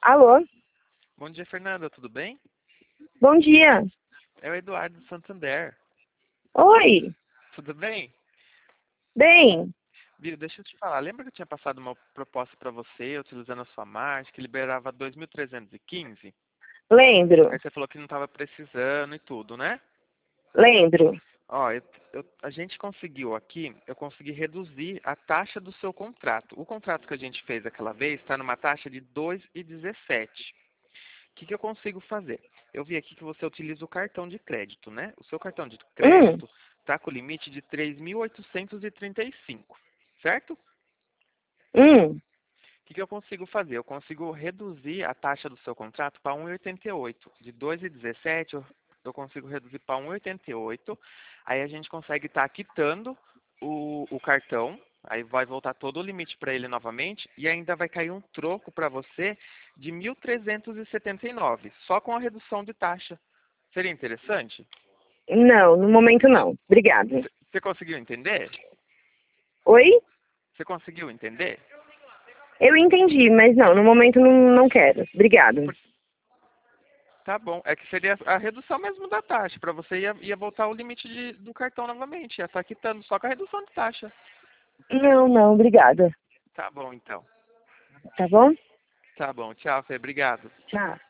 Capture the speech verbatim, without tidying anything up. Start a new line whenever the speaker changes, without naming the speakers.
Alô?
Bom dia, Fernanda, tudo bem?
Bom dia.
É o Eduardo do Santander.
Oi.
Tudo bem?
Bem,
Viu, deixa eu te falar. Lembra que eu tinha passado uma proposta para você, utilizando a sua margem, que liberava dois mil trezentos e quinze?
lembro.
Aí você falou que não estava precisando e tudo, né?
Lembro.
Ó, eu- eu- a gente conseguiu aqui, eu consegui reduzir a taxa do seu contrato. O contrato que a gente fez aquela vez está numa taxa de dois vírgula dezessete. O que, que eu consigo fazer? Eu vi aqui que você utiliza o cartão de crédito, né? O seu cartão de
Hum,
crédito está com o limite de três mil oitocentos e trinta e cinco, certo? O
hum.
que, que eu consigo fazer? Eu consigo reduzir a taxa do seu contrato para um vírgula oitenta e oito. De dois vírgula dezessete eu, eu consigo reduzir para um vírgula oitenta e oito. Aí a gente consegue estar quitando o, o cartão. Aí vai voltar todo o limite para ele novamente. E ainda vai cair um troco para você de mil trezentos e setenta e nove, só com a redução de taxa. Seria interessante?
Não, no momento não. Obrigada.
Você conseguiu entender?
Oi?
Você conseguiu entender?
Eu entendi, mas não, no momento não, não quero. Obrigada.
Tá bom. É que seria a redução mesmo da taxa. Para você ia, ia voltar o limite de- do cartão novamente. Ia estar quitando só com a redução de taxa.
Não, não, obrigada.
Tá bom, então.
Tá bom?
Tá bom. Tchau, Fê. Obrigado.
Tchau.